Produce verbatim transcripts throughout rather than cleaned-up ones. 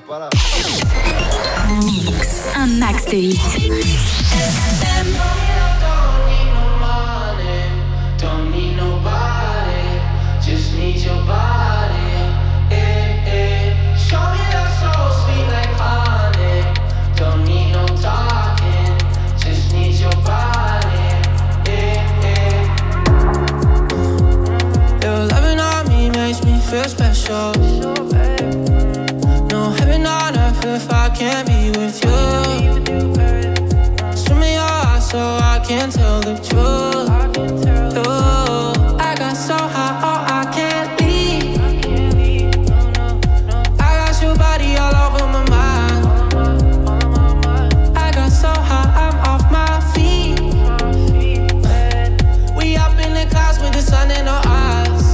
Voilà. Mix, un max de hits. Don't need nobody, just need your body. Eh, eh. Show me that soul sweet like honey. Don't need no talking, just need your body. Eh, eh. Your loving on me makes me feel special. No heaven on earth if I can't be with you. Swim in your eyes so I can tell the truth. I got so high, oh, I can't leave. I got your body all over my mind. I got so high, I'm off my feet. We up in the clouds with the sun in our eyes.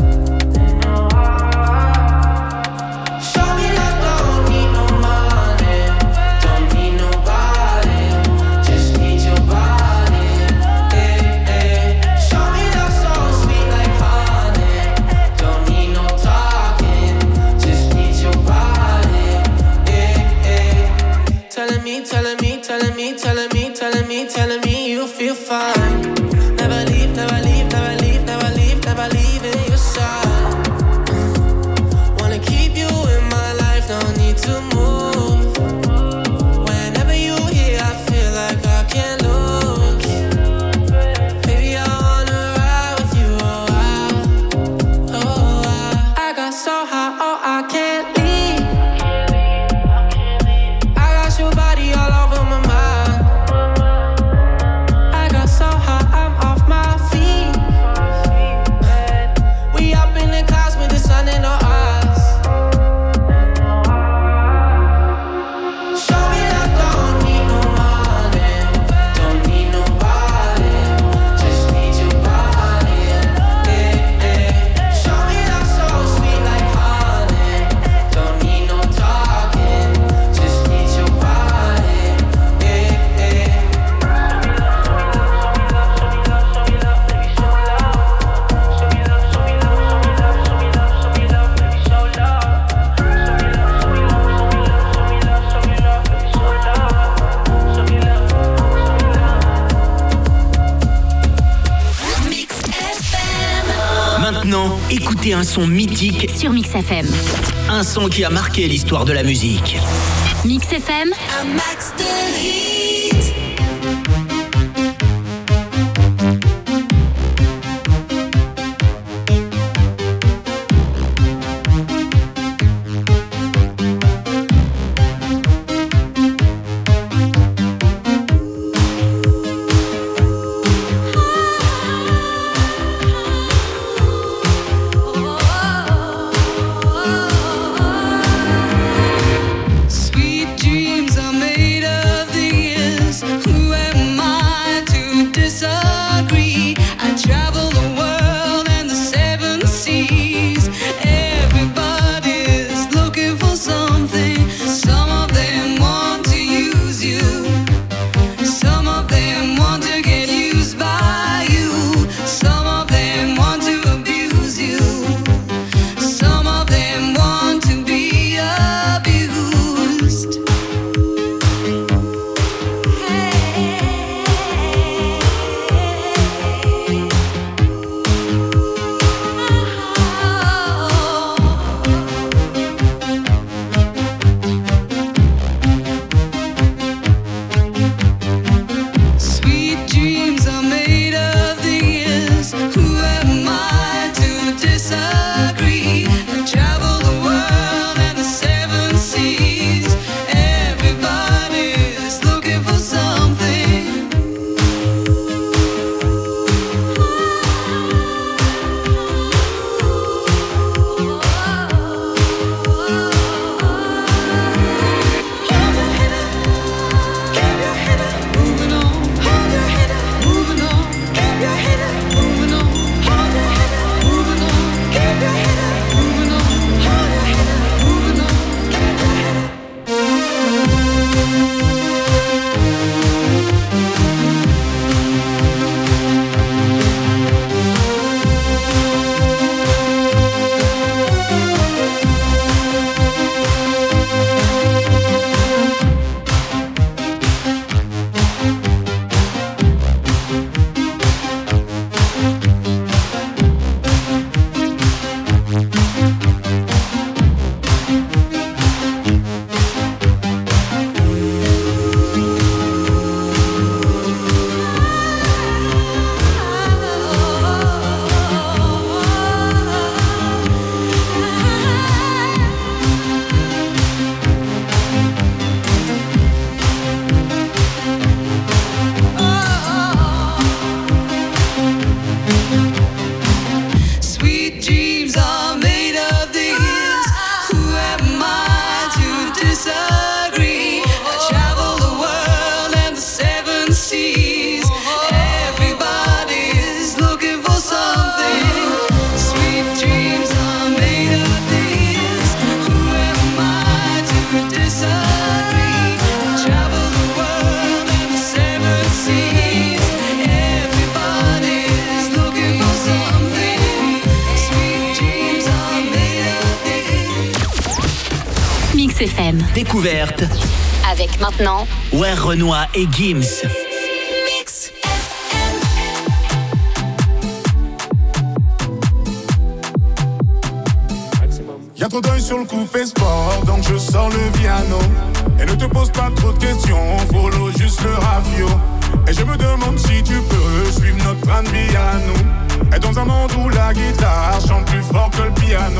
Show me love, don't need no money, don't need nobody, just need your body. Eh, eh. Show me love so sweet like honey, don't need no talking, just need your body. Eh, eh. Telling me, telling me, telling me, telling me, telling me, telling me you feel fine. Never leave, never leave, never leave, never leave, never leave in your side. Wanna keep you in my life, no need to move. Whenever you here, I feel like I can't lose. Baby, I wanna ride with you, oh, I, oh, I. I got so high, oh, I can't leave. I got your body all over my mind. I got so high, I'm off my feet. We up in the clouds with the sun in our eyes. Show me love, don't need no money, don't need nobody, just need your body. Eh, eh. Show me love so sweet like honey, don't need no talking, just need your body. Eh, eh. Maintenant, écoutez un son mythique, Sur Mix F M. un son qui a marqué l'histoire de la musique. Mix F M, Un max de hits. Sweet dreams are made of these. Mix F M. Découverte Avec maintenant Where Renoir et Gims. Mix F M. Y'a trop d'œil sur le coupé sport, donc je sors le piano. Et ne te pose pas trop de questions, follow juste le rafio. Et je me demande si tu peux suivre notre train de vie à nous. Et dans un monde où la guitare chante plus fort que le piano.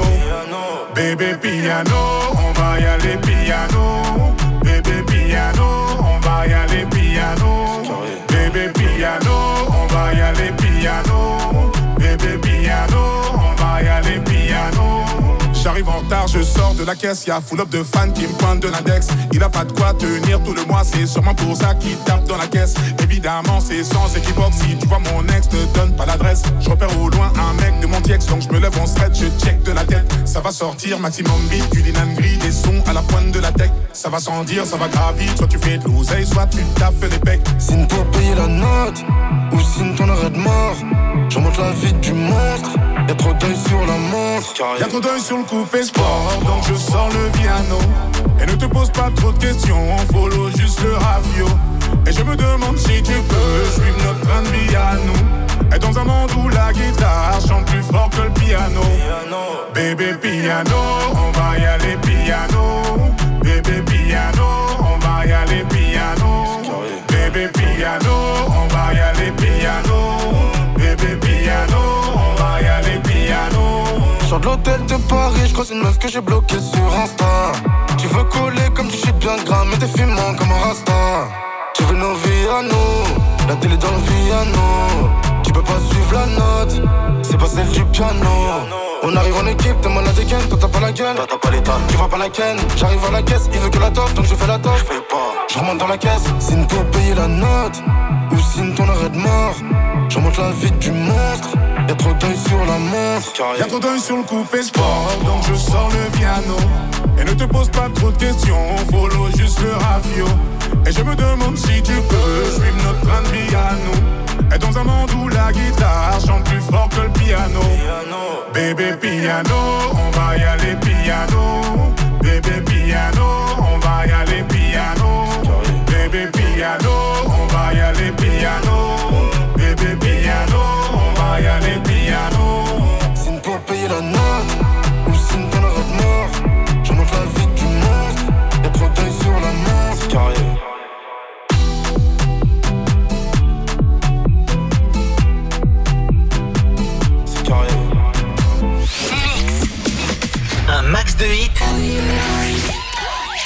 Bébé piano, on va y aller piano. Bébé piano, on va y aller piano. Bébé piano, on va y aller piano. Bébé piano, on va y aller piano. J'arrive en retard, je sors de la caisse, y'a full up de fans qui me pointent de l'index. Il a pas de quoi tenir tout le mois, c'est sûrement pour ça qu'il tape dans la caisse. Évidemment c'est sans équivoque, si tu vois mon ex, te donne pas l'adresse. Je repère au loin un mec de mon ex, donc je me lève en stretch, je check de la tête. Ça va sortir, maximum beat, du linan gris, des sons à la pointe de la tech. Ça va sans dire, ça va gravir, soit tu fais de l'oseille, soit tu taffes des pecs. Signe pour payer la note, ou signe ton arrêt de mort. Je remonte la vie du monstre, y'a trop d'œil sur la montre. Y'a trop d'œil sur le coupé sport, donc je sors le piano. Et ne te pose pas trop de questions, follow juste le rafio. Et je me demande si tu peux suivre notre train de vie à nous. Et dans un monde où la guitare chante plus fort que le piano. Bébé piano, on va y aller piano. Bébé piano, on va y aller piano. Bébé piano, on va y aller piano. Bébé piano, on va y aller piano. Sors de l'hôtel de Paris, j'croise une meuf que j'ai bloquée sur Insta. Tu veux coller comme tu shit bien gras, mais t'es fumant comme un rasta. Tu veux nos vies à nous, la télé dans le piano. Tu peux pas suivre la note, c'est pas celle du piano. On arrive en équipe, t'es malade again, toi t'as pas la gueule, toi t'as pas l'état, tu vois pas la ken. J'arrive à la caisse, il veut que la toffe, donc je fais la toffe. J'fais pas, j'remonte dans la caisse. Signe pour payer la note, ou signe ton arrêt de mort. J'remonte la vie du monstre, y'a trop d'œil sur la montre. Y'a trop d'œil sur le coupé sport, donc je sors le piano. Et ne te pose pas trop de questions, follow juste le rafio. Et je me demande si tu peux suivre notre train de vie à nous. Et dans un monde où la guitare chante plus fort que le piano. Bébé piano, on va y aller piano. Bébé piano, on va y aller piano. Bébé piano, on va y aller piano. Bébé piano, on va y aller piano. Signe pour payer la note, ou signe ton arrêt de mort. Je monte la vie du monstre, y'a trop d'œil sur la montre. Carré. C'est carré. Un max de hits.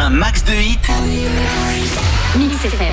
Un max de hits. Mix F M.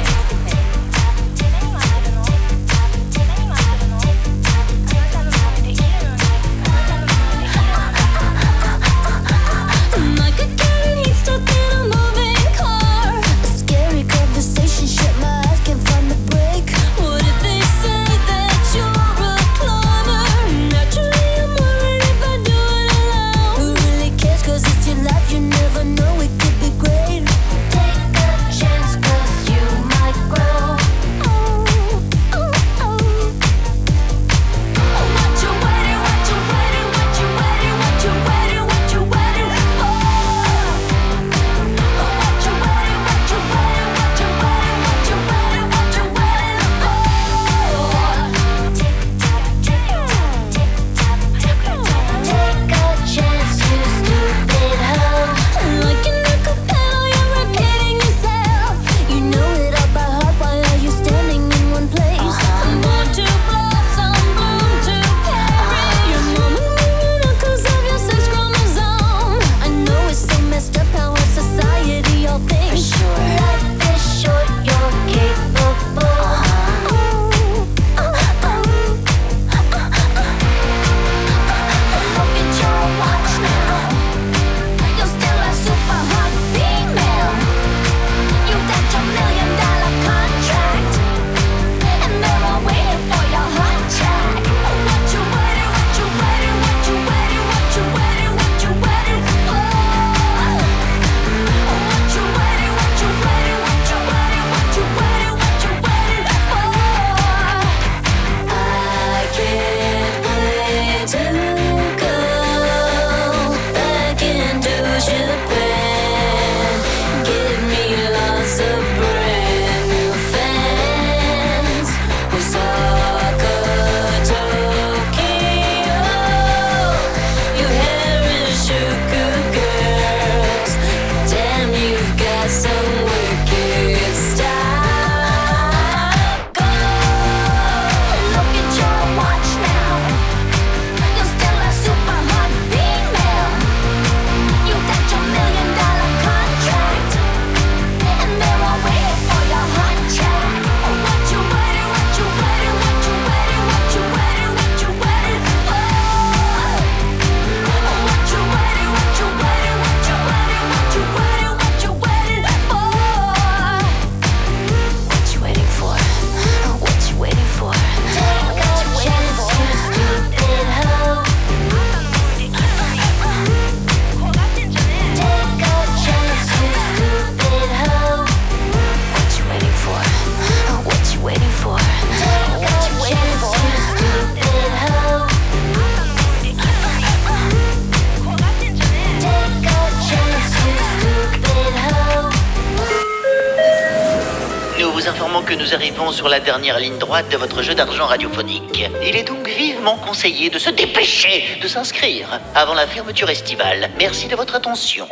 Que nous arrivons sur la dernière ligne droite de votre jeu d'argent radiophonique. Il est donc vivement conseillé de se dépêcher de s'inscrire avant la fermeture estivale. Merci de votre attention.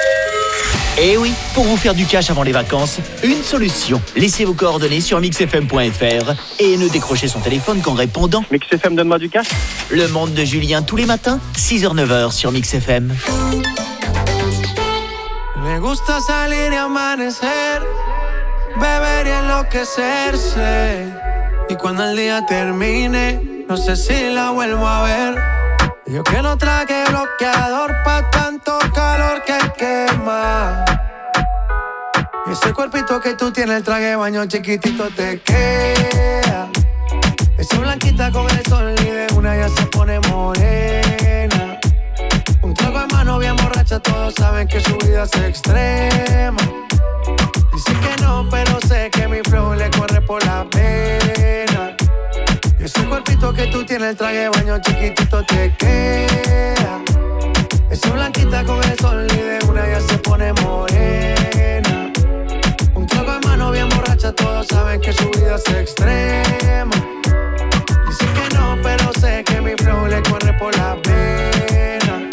Eh oui, pour vous faire du cash avant les vacances, une solution. Laissez vos coordonnées sur mix f m point f r et ne décrochez son téléphone qu'en répondant. Mix F M, donne-moi du cash. Le monde de Julien tous les matins, six heures neuf heures sur Mix F M. Me gusta salir y amanecer, beber y enloquecerse. Y cuando el día termine, no sé si la vuelvo a ver. Yo que no traje bloqueador pa' tanto calor que quema. Y ese cuerpito que tú tienes, el traje de baño chiquitito te queda. Esa blanquita con el sol y de una ya se pone morena. Un trago en mano bien borracha, todos saben que su vida es extrema. Dice que no, pero sé que mi flow le corre por la pena. Y ese cuerpito que tú tienes, el traje de baño chiquitito te queda. Esa blanquita con el sol y de una ya se pone morena. Un trago en mano bien borracha, todos saben que su vida es extrema. Dice que no, pero sé que mi flow le corre por la pena.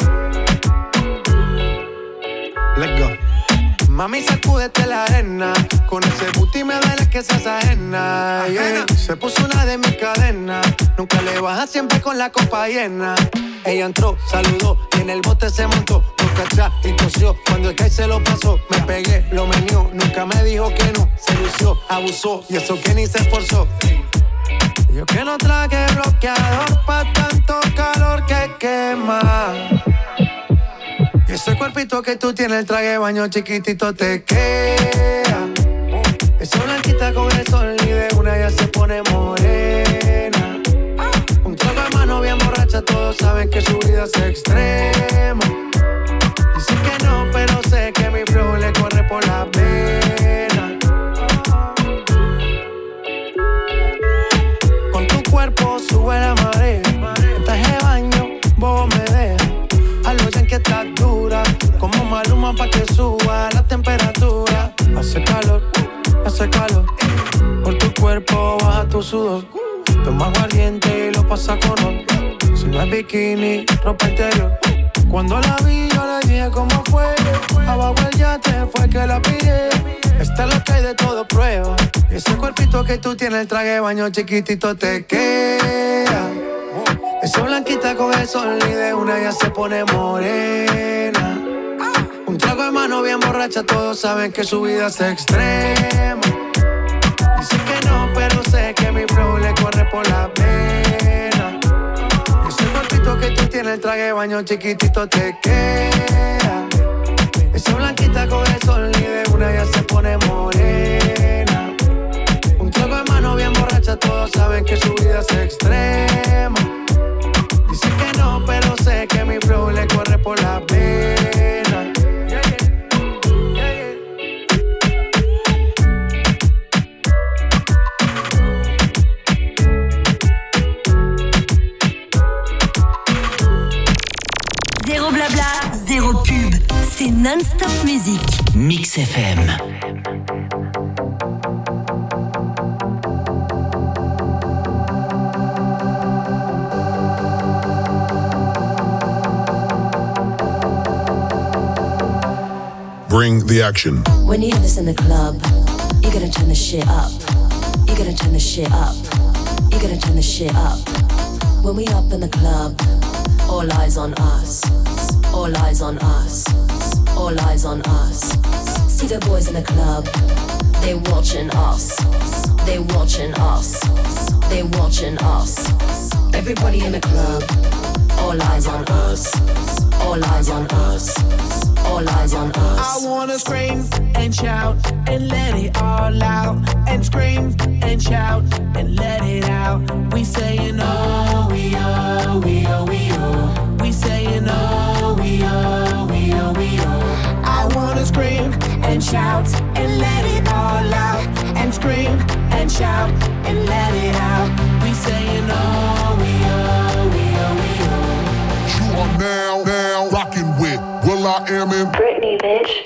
Let's go. Mami, sacúdete la arena. Con ese booty me duele que seas ajena, yeah. Se puso una de mis cadenas. Nunca le baja, siempre con la copa llena. Ella entró, saludó y en el bote se montó. No boca atrás y tosió. Cuando el que se lo pasó, me pegué, lo menió. Nunca me dijo que no, se lució, abusó. Y eso que ni se esforzó. Yo que no traje bloqueador pa' tanto calor que quema. Y ese cuerpito que tú tienes, el traje de baño chiquitito te queda. Esa blanquita con el sol y de una ya se pone morena. Un trago de mano bien borracha, todos saben que su vida es extrema. Dicen que no, pero sé que mi flow le corre por la vena. Con tu cuerpo sube la marea. En traje de baño, vos me dejas. Hazlo ya que estás dura. Como Maluma pa' que suba la temperatura. Hace calor, hace calor. Por tu cuerpo baja tu sudor. Toma aguardiente y lo pasa con ron. Si no es bikini, ropa interior. Cuando la vi yo le dije cómo fue. Abajo el yate fue que la pillé. Esta es lo que hay de todo prueba. Y ese cuerpito que tú tienes, el traje de baño chiquitito te queda. Esa blanquita con el sol y de una ya se pone morena. Un trago de mano bien borracha, todos saben que su vida es extrema. Dicen que no, pero sé que mi flow le corre por la vena. Ese cuerpito que tú tienes, el traje de baño chiquitito te queda. Esa blanquita con el sol y de una ya se pone morena. Un trago de mano bien borracha, todos saben que su vida es extrema. Dicen que no, pero sé que mi flow le corre por la vena. Yeah, yeah. Yeah, yeah. Zéro blabla, zéro pub. C'est non-stop musique. Mix F M. Bring the action. When you hear this in the club, you gotta turn the shit up. You gotta turn the shit up. You gotta turn the shit up. When we up in the club, all eyes on us. All eyes on us. All eyes on us. See the boys in the club, they watching us. They watching us. They watching us. Everybody in the club, all eyes on us. All eyes on us. All eyes on us. I wanna scream and shout and let it all out. And scream and shout and let it out. We saying oh, we oh, we oh, we oh. We saying oh, we oh, we oh, we oh. I wanna scream and shout and let it all out. And scream and shout and let it out. We saying oh, we oh, we oh, we oh. You are now, now rocking with Will I Am in Britney, bitch.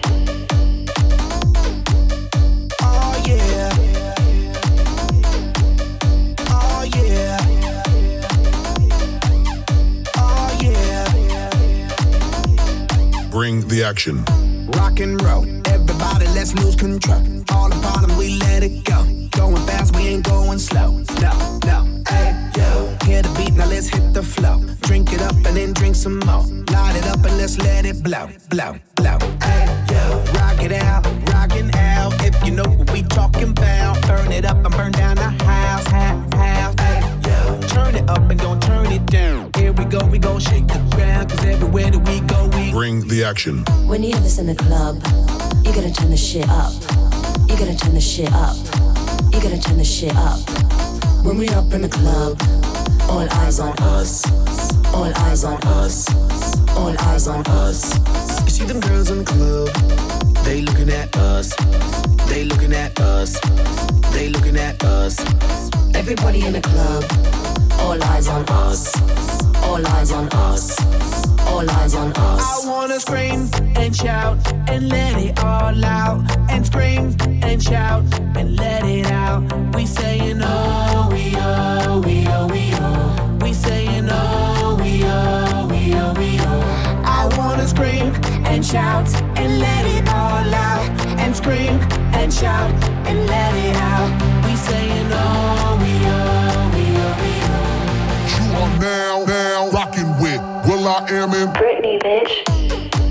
Oh yeah. Oh yeah. Oh yeah. Bring the action. Rock and roll, everybody let's lose control. All the bottom we let it go. Going fast, we ain't going slow. No, no, hey, yo. Hear the beat, now let's hit the flow. Drink it up and then drink some more. Light it up and let's let it blow, blow, blow. Hey, yo. Rock it out, rockin' out. If you know what we talking about. Burn it up and burn down the house, house, house. Hey, yo. Turn it up and don't turn it down. Here we go, we gon' shake the ground. Cause everywhere that we go, we Bring the action. When you hear this in the club, you gotta turn the shit up. You gotta turn the shit up. You gotta turn the shit up. When we up in the club, all eyes on us. All eyes on us. All eyes on us. You see them girls in the club, they looking at us. They looking at us. They looking at us. Everybody in the club, all eyes on us. All eyes on us. All eyes on us. I wanna scream and shout and let it all out. And scream and shout and let it out. We saying oh, we oh, we oh, we oh. We saying oh, we oh, we oh, we oh. I wanna scream and shout and let it all out. And scream and shout and let it out. We saying oh, we oh, we oh, we oh. You are now, now rocking with Will I Am in Britney, bitch.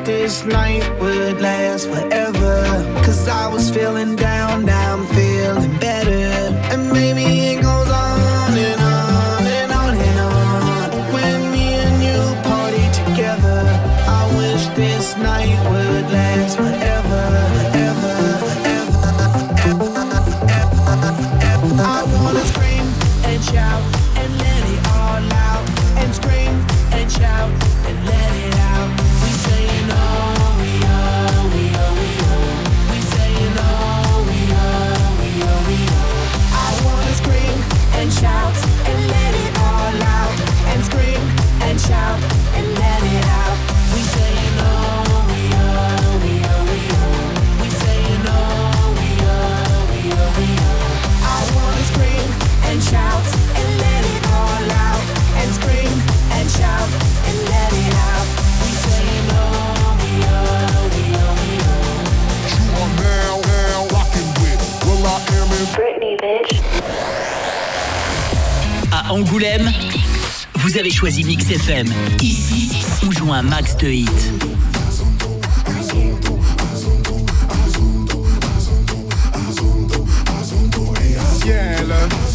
this night would last forever. Cause I was feeling down, now I'm feeling better. And maybe it goes on and on and on and on. When me and you party together, I wish this night would last forever, forever, forever, forever, forever, forever. I wanna scream and shout and let it all out. And scream and shout and let it out. We saying oh, we oh, we oh, we oh. We saying oh, we oh, we oh, we oh. I wanna scream and shout and let it all out. And scream and shout and let it out. We saying oh, we oh, we oh, we oh. We saying oh, we oh, we oh, we oh. I wanna scream and shout and let it all out. And scream and shout and let it out. We saying oh, we oh, we oh, we oh. You are now, now rocking with Will I Am in Britney, bitch. À Angoulême, vous avez choisi Mix F M. Ici, on joue un max de hits. ciel,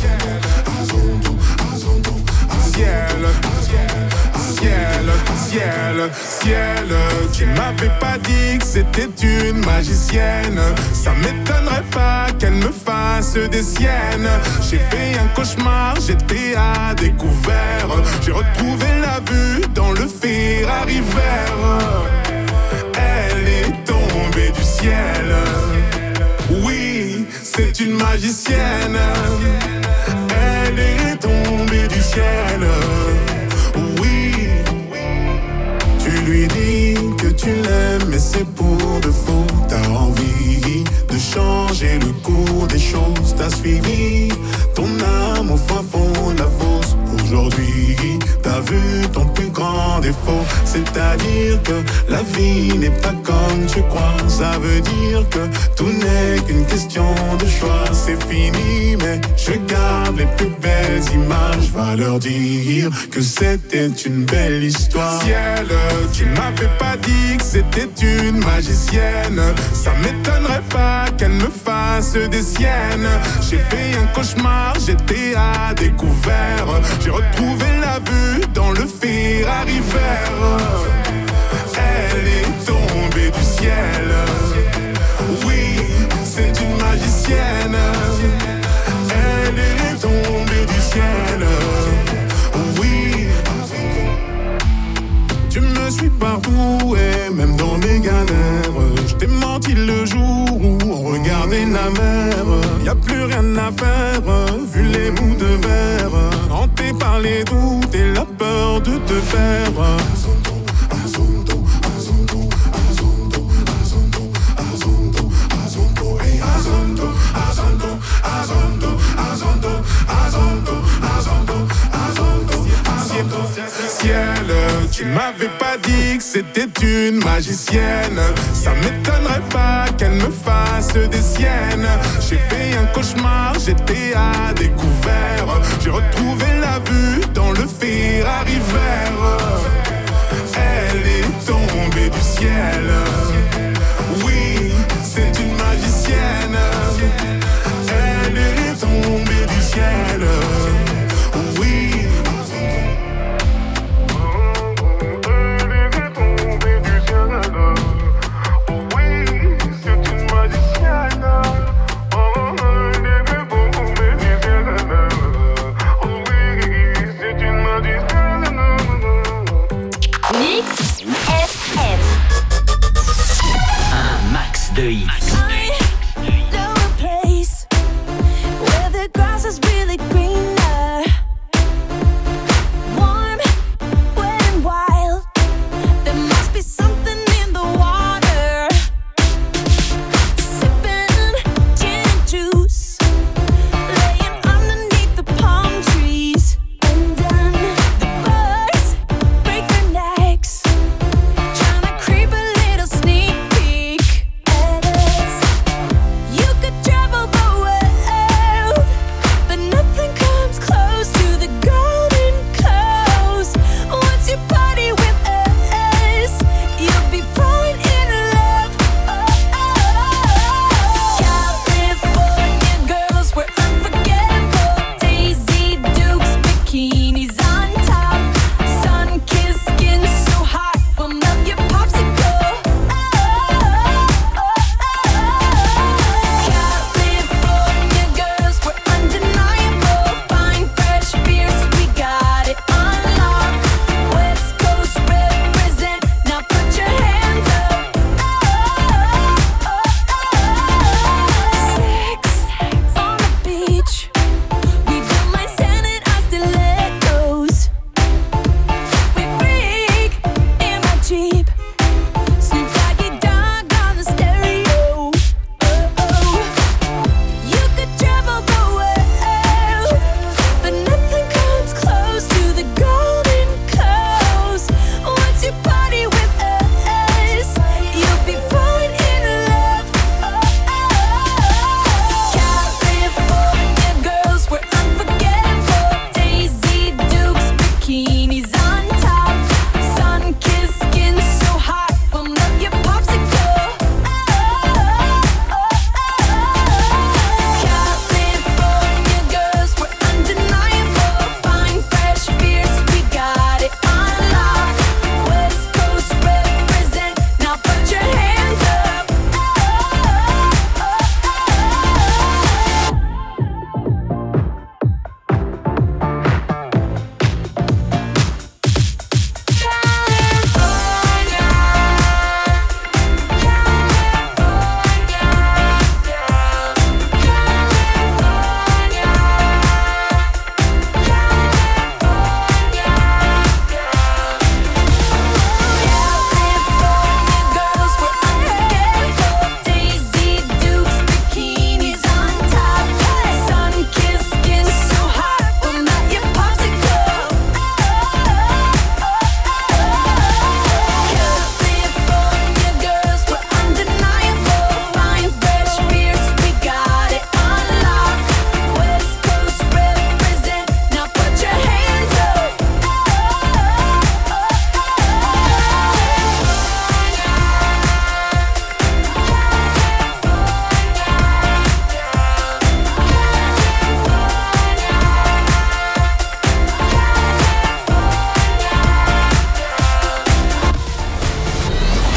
ciel, ciel, ciel, ciel. Tu m'avais pas dit que c'était une magicienne. Ça m'étonnerait pas qu'elle me fasse des siennes. J'ai fait un cauchemar, j'étais à découvert. J'ai retrouvé la vue dans le Ferrari vert. Elle est tombée du ciel. Oui, c'est une magicienne. Elle est tombée du ciel. Oui, tu lui dis que tu l'aimes, mais c'est pour de faux. T'as envie de changer le cours des choses. T'as suivi ton âme au fin fond de la fosse. Aujourd'hui, t'as vu ton plus grand défaut. C'est-à-dire que la vie n'est pas comme tu crois. Ça veut dire que tout n'est qu'une question de choix. C'est fini, mais je garde les plus belles images. Va leur dire que c'était une belle histoire. Ciel, tu m'avais pas dit que c'était une magicienne. Ça m'étonnerait pas qu'elle me fasse des siennes. J'ai fait un cauchemar, j'étais à découvert. J'ai retrouvé la vue dans le Ferrari vert. Elle est tombée du ciel. Oui, c'est une magicienne. Elle est tombée du ciel. Oui, tu me suis partout et même dans mes galères. Je t'ai menti le jour où on regardait la mer. Y'a plus rien à faire, vu les bouts de verre. Hanté par les doutes et la peur de te perdre. Ciel, tu m'avais pas dit que c'était une magicienne. Ça m'étonnerait pas qu'elle me fasse des siennes. J'ai fait un cauchemar, j'étais à découvert. J'ai retrouvé la vue dans le Ferrari vert. Elle est tombée du ciel. Oui, c'est une magicienne. Elle est tombée du ciel. Oui. C'est une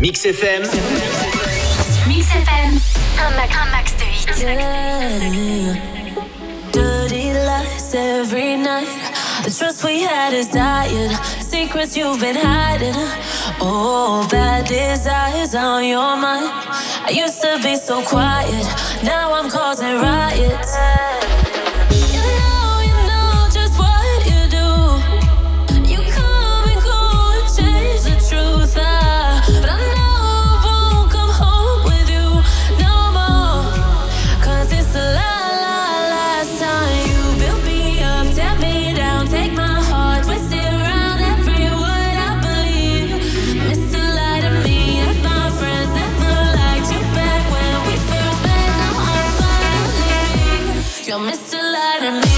Mix F M. Mix F M. Un max, un max de hits. Yeah. Dirty lies every night. The trust we had is dying. Secrets you've been hiding. Oh, bad desires on your mind. I used to be so quiet. Now I'm causing riots. You know, you know just what you do. You come and go and change the truth. I, but I know I won't come home with you no more. Cause it's a lie, lie, last time you built me up, tear me down, take my heart, twist it around every word I believe. Mister Lie to me and my friends never liked you back when we first met. Now I'm finally you're Mister Lie to me.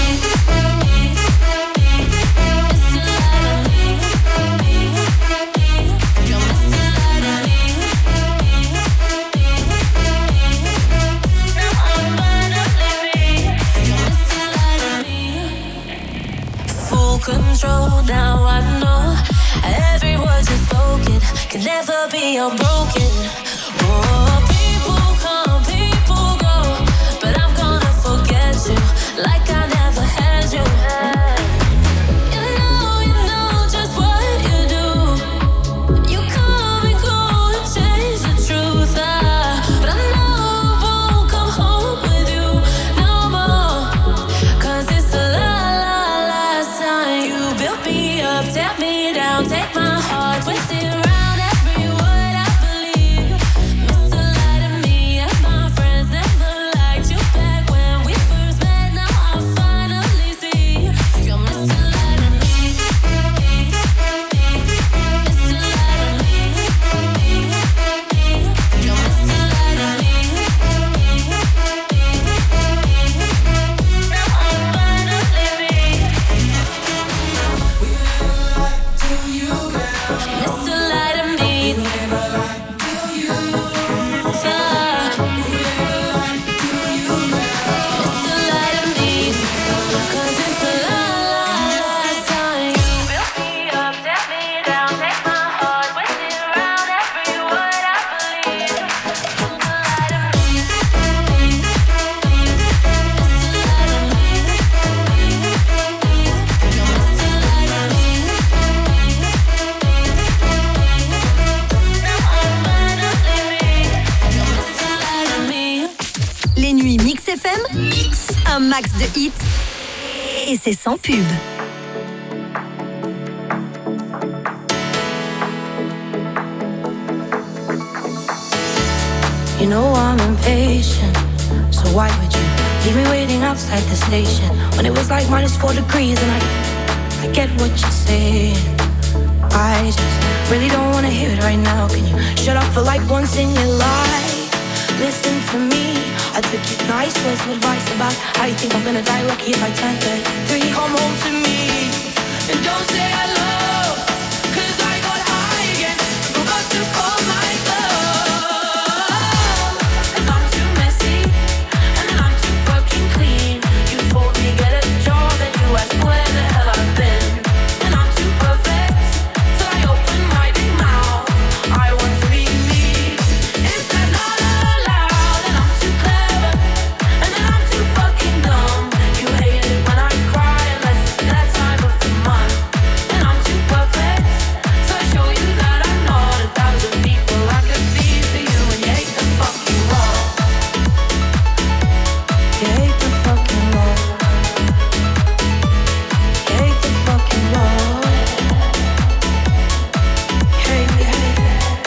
Mister Lie to me. You're Mister Lie to me. Now I'm finally you're Mister Lie to me. Full control, now I know every word you spoken can never be unbroken. Oh, people come, people go, but I'm gonna forget you like I never had you. You know, you know just what you do. You come and go and change the truth. I, but I know I won't come home with you no more. Cause it's a lie, lie, last time you built me up, tear me down, take my heart, twist it around every word I believe. Mister Lie to me and my friends never liked you back when we first met. Now I finally see you're Mister Lie to me. Mister Lie to me. You're Mister Lie to me. Now I'm finally Mister Lie to me. Mister Lie to me. Cause it's a lie, lie, last time you built me up, tear me down, take my heart, twist it around every word I believe. Mister Lie to me. Mister Lie to me. You're Mister Lie to me. Les nuits Mix F M, un max de hits et c'est sans pub. You know I'm impatient, so why would you leave me waiting outside the station when it was like minus four degrees and I, I get what you're saying. I just really don't wanna hear it right now. Can you shut up for like once in your life? Listen to me, I took your nice words of advice about how you think I'm gonna die lucky if I turn thirty-three. Come home to me and don't say hello, cause I got high again, forgot to call my glove. Cause I'm too messy and I'm too fucking clean. You told me get a job and you asked where the hell I've been. And I'm too perfect, so I open my big mouth. I want to be me. Is that not allowed? And I'm too clever, and then I'm too fucking dumb. You hate it when I cry unless it's that time of the month. And I'm too perfect, so I show you that I'm not a thousand people I could be for you. And you hate the fucking law. You hate the fucking law. You hate the fucking law. You hate, you hate.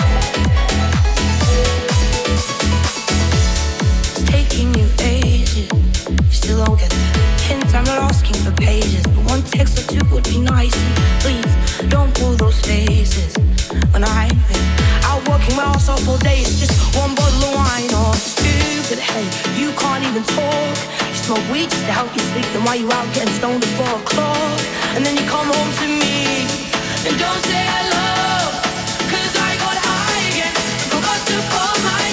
It's taking you ages, you still don't get the hint. I'm not asking for pages, but one text or two would be nice. And please, don't pull those faces when I'm out working my ass off all day. It's just one bottle of wine or stupid. Hey, you can't even talk. You smoke weed just to help you sleep. Then why you out getting stoned at four o'clock? And then you come home to me and don't say hello, cause I got high again, forgot to call my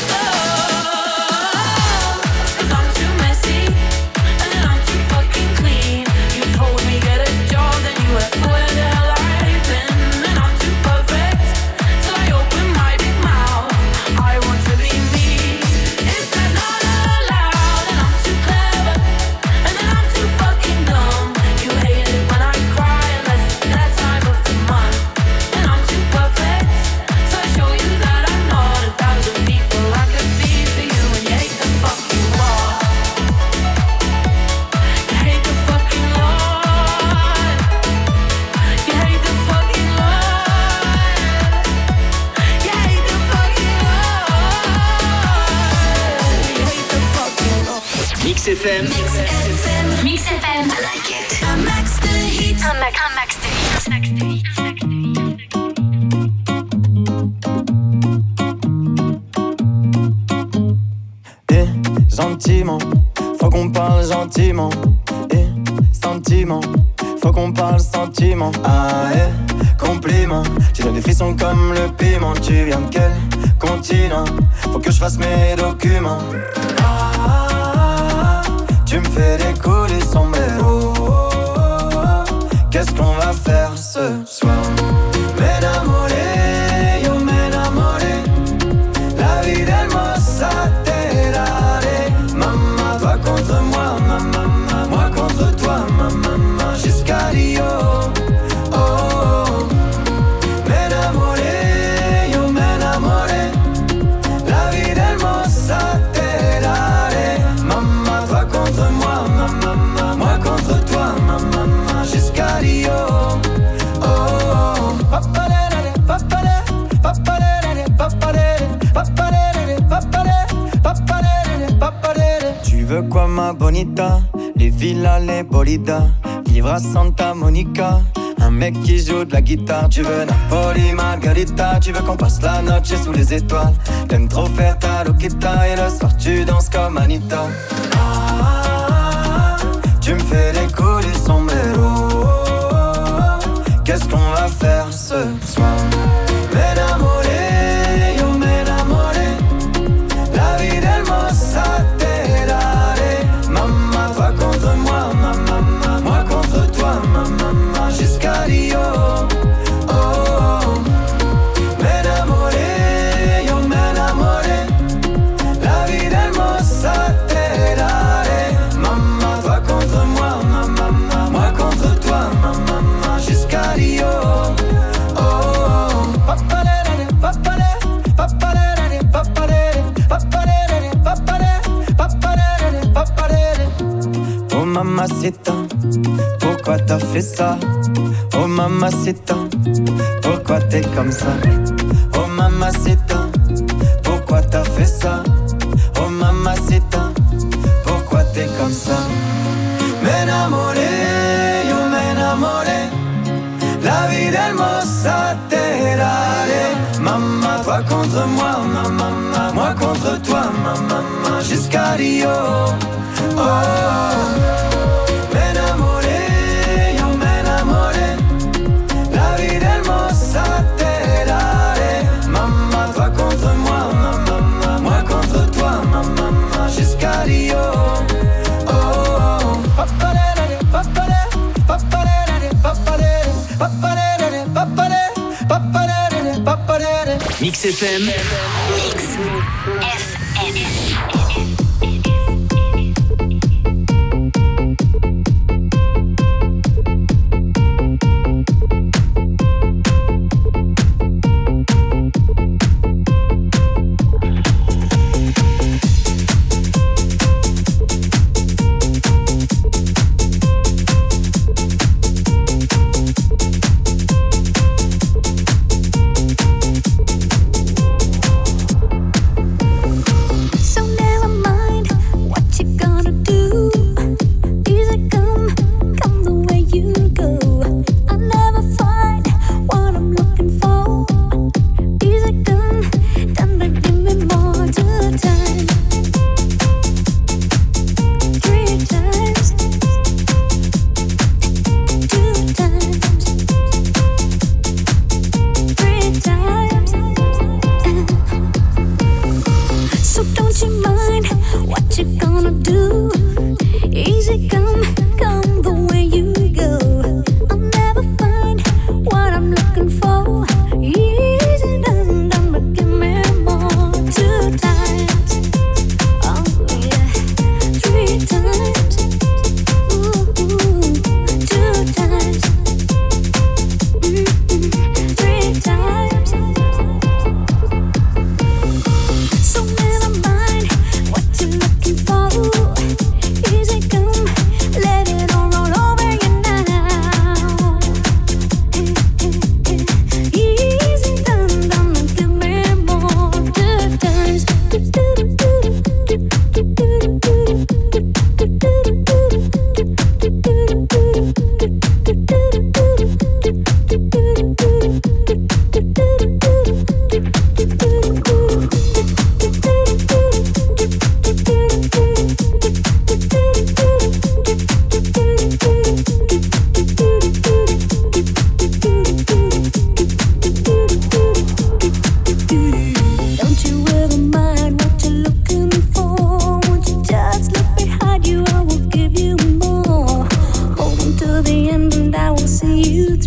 glove. Cause I'm too messy and then I'm too fucking clean. You told me get a job, then you asked where the hell I've been. And I'm too perfect, so I open my big mouth. M. Mix F M. I like it. Un max de hits. Un max, un max de hits. Un max de hits. Eh, gentiment, faut qu'on parle gentiment. Eh, sentiment, faut qu'on parle sentiment. Ah, eh, compliment. Tu donnes des frissons comme le piment. Tu viens de quel continent? Faut que je fasse mes documents. Ah, tu me fais décoller sombrero. Qu'est-ce qu'on va faire ce soir? M'enamoré, yo m'enamoré. La vie d'hermosa te daré. Maman, toi contre moi, maman, moi contre toi, maman, jusqu'à Rio. Oh, oh. M'enamoré, yo m'enamoré. La vie d'hermosa te daré. Maman, toi contre moi, maman, moi contre toi, maman, jusqu'à Rio. Oh, oh. Papalere, papalere, papalere, papalere, papalere, papalere, papalere, papalere. Tu veux quoi ma bonita? Les villas, les bolidas, vivre à Santa Monica. Un mec qui joue de la guitare. Tu veux Napoli, Margarita. Tu veux qu'on passe la noche sous les étoiles. T'aimes trop faire ta loquita. Et le soir tu danses comme Anita. Ah, tu me fais décoller sombrero. Qu'est-ce qu'on va faire ce soir? M'enamoré, yo m'enamoré. La vie d'hermosa te daré. Maman, toi contre moi, maman, moi contre toi, maman, jusqu'à Rio. Oh, oh. M'enamoré, yo m'enamoré. La vie d'hermosa te daré. Maman, toi contre moi, maman, moi contre toi, maman, jusqu'à Rio. Oh, oh. Papalere, papalere, papalere, papalere, papalere, papalere, papalere, papalere. Oh mamacita, pourquoi t'as fait ça? Oh mamacita, pourquoi t'es comme ça? Oh mamacita, pourquoi t'as fait ça? Oh mamacita, pourquoi t'es comme ça? M'enamoré, yo m'enamoré. La vie d'hermosa te daré. Maman, toi contre moi, maman, moi contre toi, maman, jusqu'à Rio. Oh, m'enamoré, yo m'enamoré. La vie d'hermosa te daré. Maman, toi contre moi, maman, moi contre toi, maman, jusqu'à Rio. Oh, papalere, papalere, papalere, papalere, papalere, papalere, papalere, papalere. Mix F M. Mix F M.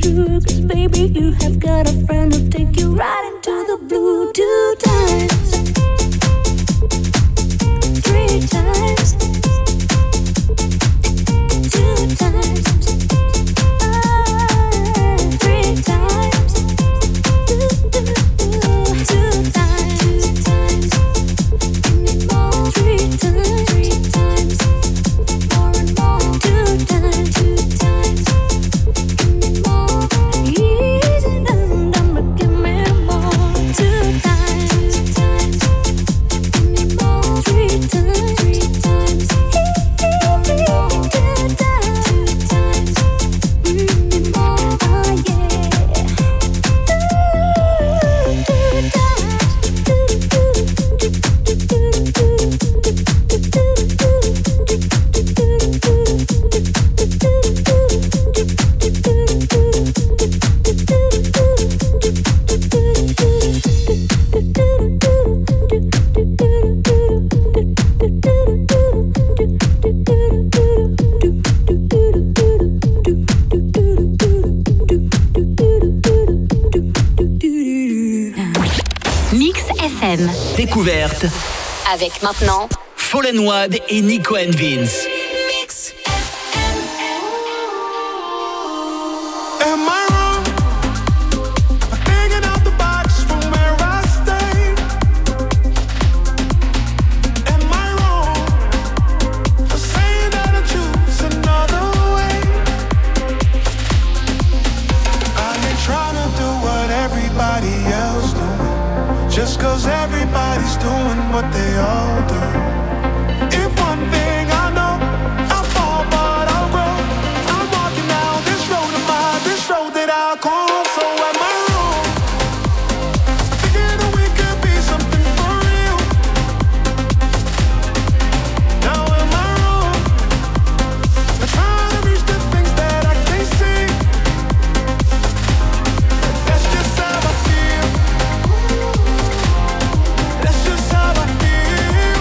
through. Cause baby, you have got a friend who'll take you right into the blue. Two times, three times, two times, ah, three times, two, two, two times, two times, give me more, three times, three times, more and more, two times, two times, give me more, easy done, done, but give me more, two times, two times, give me more, three times, three times, easy done, two times, two times, give me more, oh yeah, Mix F M. Découverte Avec maintenant Fallen Wad et Nico and Vince. Am I wrong for thinking out the box from where I stay? Am I wrong for saying that I choose another way? I ain't trying to do what everybody else doing, just cause everybody's doing what they all do. If one thing I know, I'll fall but I'll grow. I'm walking down this road of mine, this road that I call. So am I wrong? Thinking that we could be something for real. Now am I wrong for trying to reach the things that I can't see? That's just how I feel. That's just how I feel.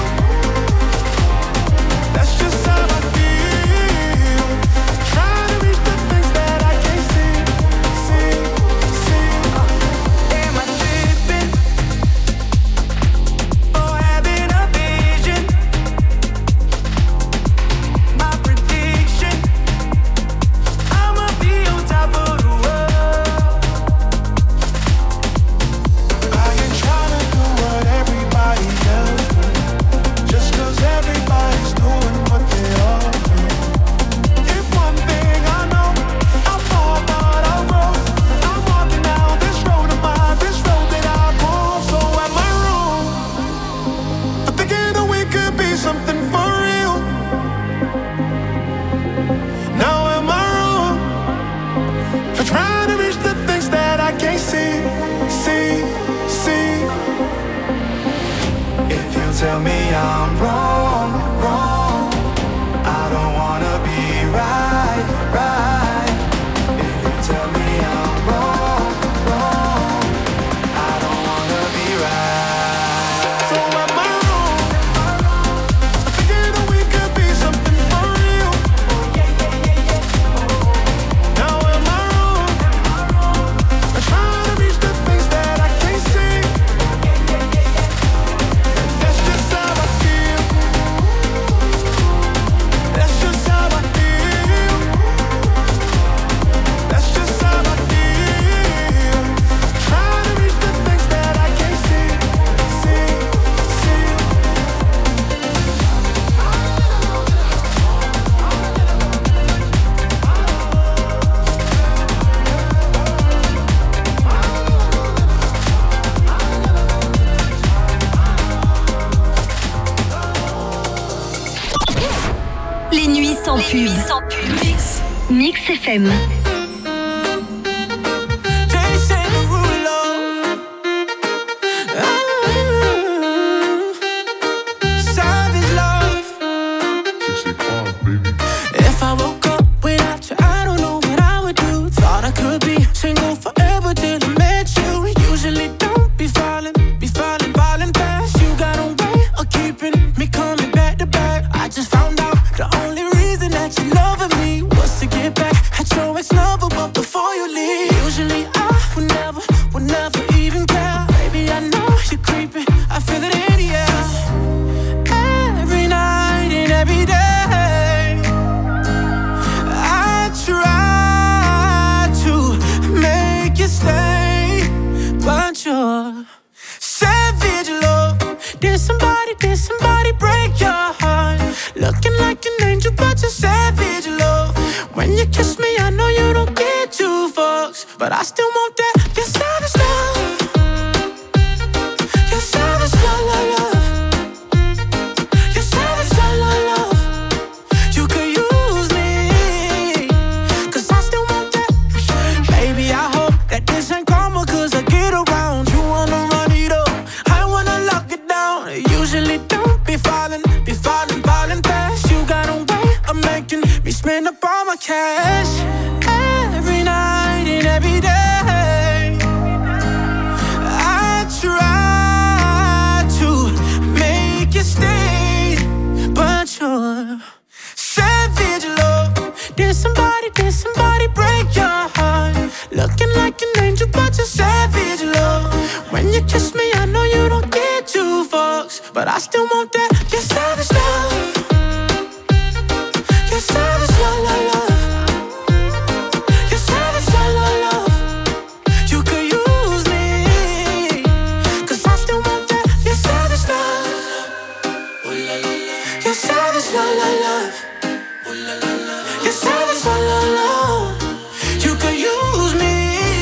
That's just how I feel. Trying to reach the things that I can't see, see, see. Am I tripping or having a vision? My prediction, I'ma be on top of the world. I ain't trying to do what everybody else do, just cause everybody's doing what they all do. If one thing I know, I'll fall but I'll grow. I'm walking down this road of mine, this road that I call. So am I wrong for thinking that we could be something for real? Now am I wrong for trying to reach the things that I can't see, see, see? If you tell me I'm wrong, wrong, I don't wanna be right, right. If you tell me I'm wrong, wrong, I don't wanna be right. So am I wrong for thinking that we could be something for real? Now am I wrong for trying to reach the things that I can't see? That's just how I feel. That's just how I feel. That's just how I feel. Trying to reach the things that I can't see, see, see. Les nuits sans pub. Mix. Mix F M. Jason Derulo. Ah, savage love. If I woke up without you, I don't know what I would do. Thought I could be single forever till I met you. Usually don't be falling, be falling, falling fast. You got a way of keeping me coming back to back. I just found out the only reason that you loving me was to get back at your ex. Usually I would never, would never even care. Baby, I know you're creeping, I feel it in the air. Every night and every day I try to make you stay, but you're savage love. Did somebody, did somebody break your heart? Looking like an angel, but you're savage love. When you kiss me, I know you don't get two fucks, but I still want that. Your savage love, your savage love, love, love. Your savage love, love, love. You could use me, cause I still want that. Baby, I hope that this ain't karma, cause I get around. You wanna run it up, I wanna lock it down. Usually don't be falling, be falling, falling fast. You got a way of making me spend up all my cash. Every night and every day I try to make you stay, but you're savage love. Did somebody, did somebody break your heart? Looking like an angel, but you're savage love. When you kiss me, I know you don't get two fucks, but I still want that. Your savage love, your savage love, love, love. Your savage love, love, love. You could use me, cause I still want that. Your savage love, your savage love, love, love. Your savage love, love, love. You could use me,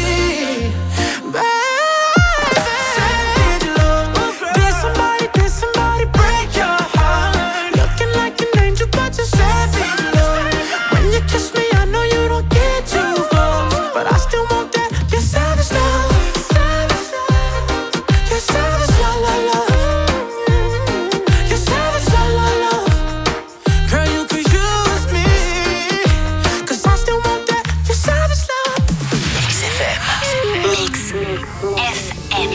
baby. Savage love. Did somebody, did somebody break your heart? Looking like an angel, but you're savage love. When you kiss me, I know you don't get two fucks, but I still want that. Your savage love, your savage love, love, love. Your savage love, love, love. Girl, you could use me, cause I still want that. Your savage love. Mix F M. Mix F M.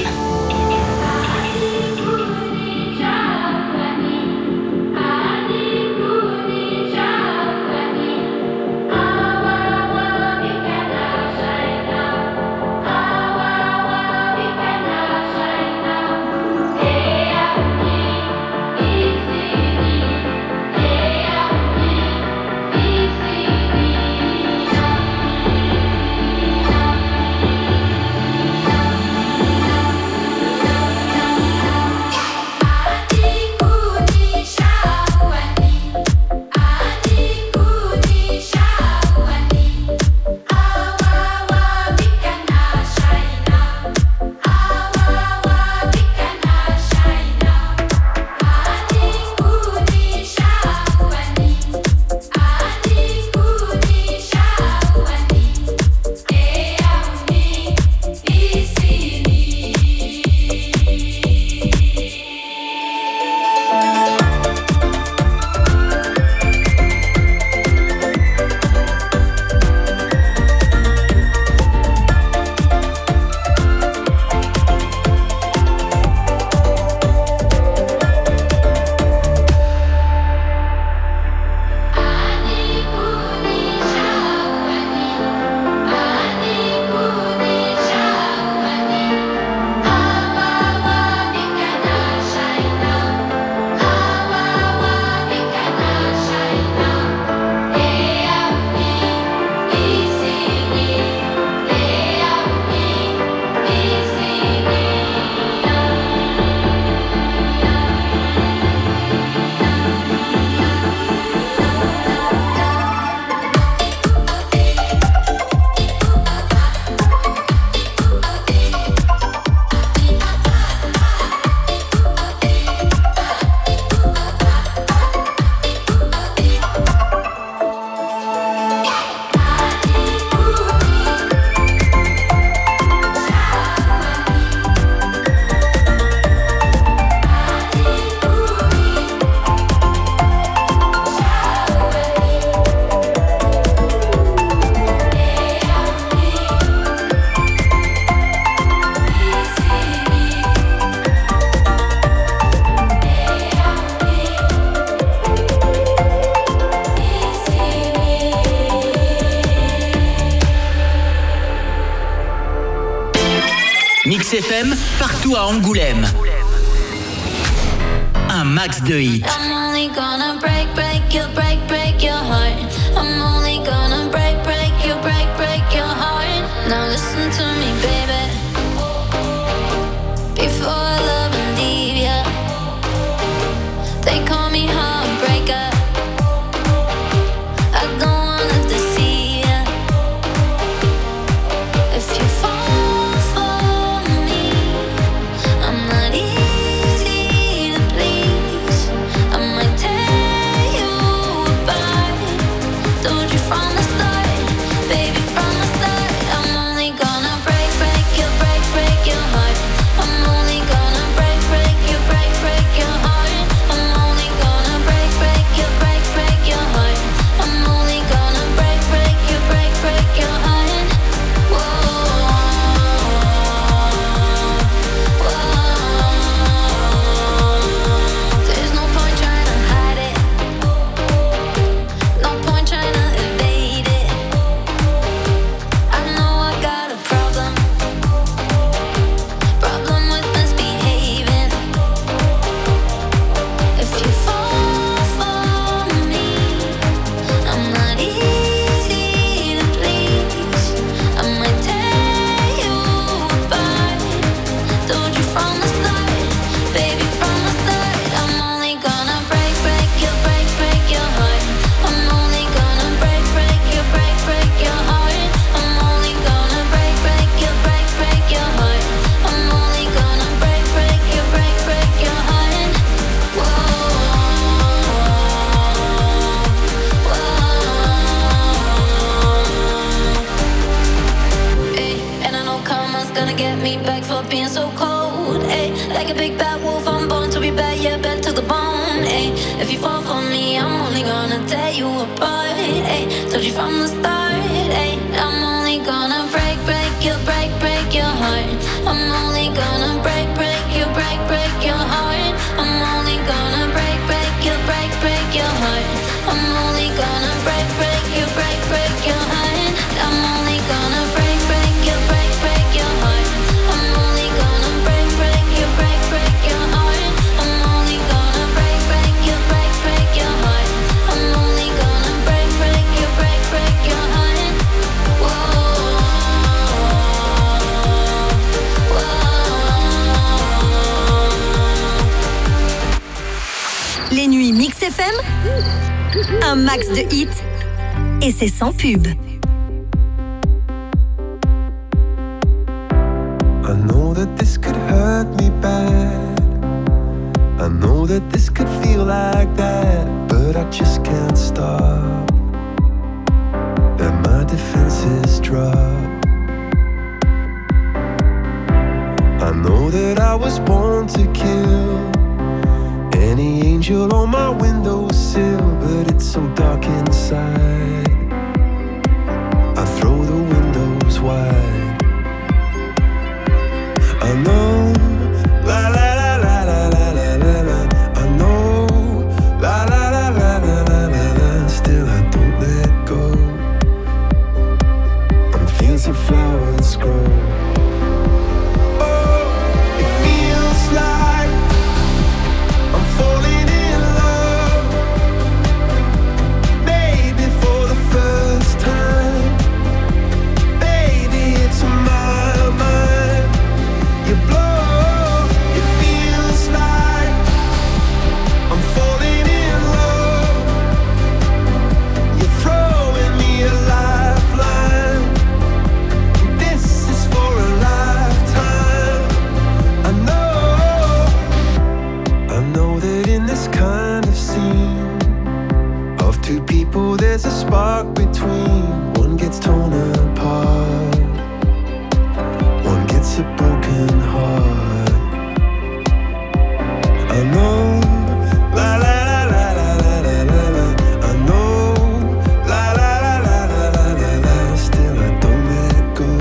Mix F M, partout à Angoulême. Un max de hits. I'm only gonna break, break your, break, break your heart. I'm only gonna break, break your, break, break your heart. Now listen to me, baby. Before I love and leave ya, they call me heartbreaker. I don't wanna deceive ya. If you fall for me, I'm not easy to please. I might tear you apart. Told you from the start, baby, from the start. I'm only gonna break, break your, break, break your heart. I'm only gonna break, break your, break, break your heart. I'm only gonna break, break your, break, break your heart. I'm only gonna break, break your, break, break your heart. Whoa, whoa. There's no point trying to hide it. No point trying to evade it. I know I got a problem. Problem with misbehaving. If you fall for me, I'm not easy to please. I might tear you apart. Told you from the start, baby, from the start. I'm only gonna break, break your, break, break your heart. I'm only gonna break, break your, break, break your heart. I'm only gonna break, break your, break, break your heart. I'm only gonna break, break your, break, break your heart. Whoa, whoa. Ay, and I know karma's gonna get me back for being so cold. Ay, like a big bad wolf, I'm born to be bad, yeah, bad to the bone. Ay, if you fall for me, I'm only gonna tear you apart. Ay, told you from the start. Ay, I'm only gonna break, break your, break, break your heart. I'm only gonna break, break your, break, break your heart. I'm only gonna break, break your, break, break your heart. I'm only gonna break, break your, break, break your heart. I'm only gonna break, break your, break, break your heart. I'm only gonna break, break your, break, break your heart. I'm only gonna break, break your, break, break your heart. I'm only gonna break, break your, break, break your heart. Whoa, whoa. Les nuits Mix F M, un max de hits et c'est sans pub. I know that this could hurt me bad. I know that this could feel like that, but I just can't stop. Then my defenses drop. I know that I was born to kill any angel on my windowsill, but it's so dark inside. I throw the windows wide. I know, la la la la la la la la la. I know, la la la la la la la la. Still I don't let go. And fields of flowers grow. Oh, it feels like I'm falling in love. Maybe for the first time. Baby, it's my mind. You blow, it feels like I'm falling in love. You're throwing me a lifeline. This is for a lifetime. I know, I know that in this kind of scene of two people there's a spark between. One gets torn apart, one gets a broken heart. I know, la la la la la la la la la. I know, la la la la la la la la. Still I don't let go.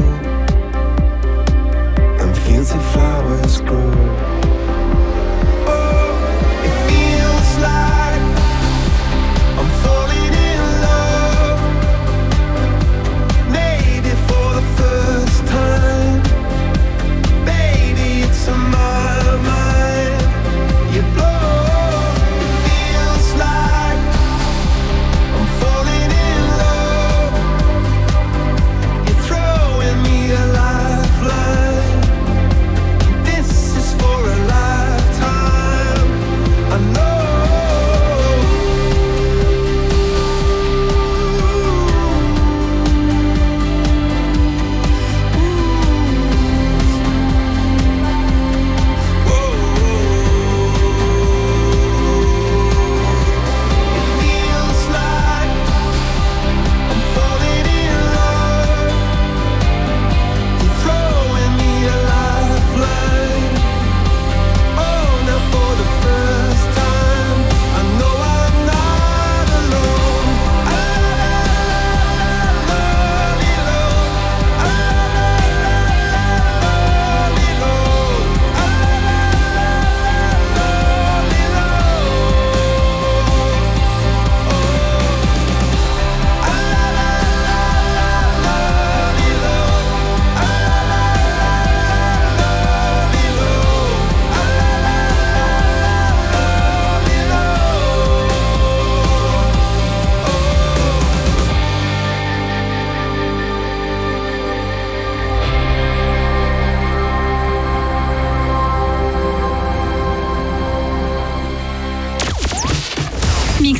And fields of flowers grow. Oh, it feels like I'm falling in love. Maybe for the first time.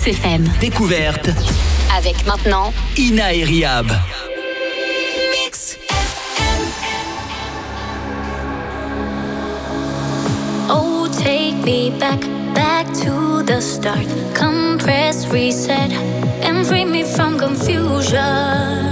Mix F M. Découverte Avec maintenant Ina et Rihab. Mix F M. Oh, take me back, back to the start. Compress, reset, and free me from confusion.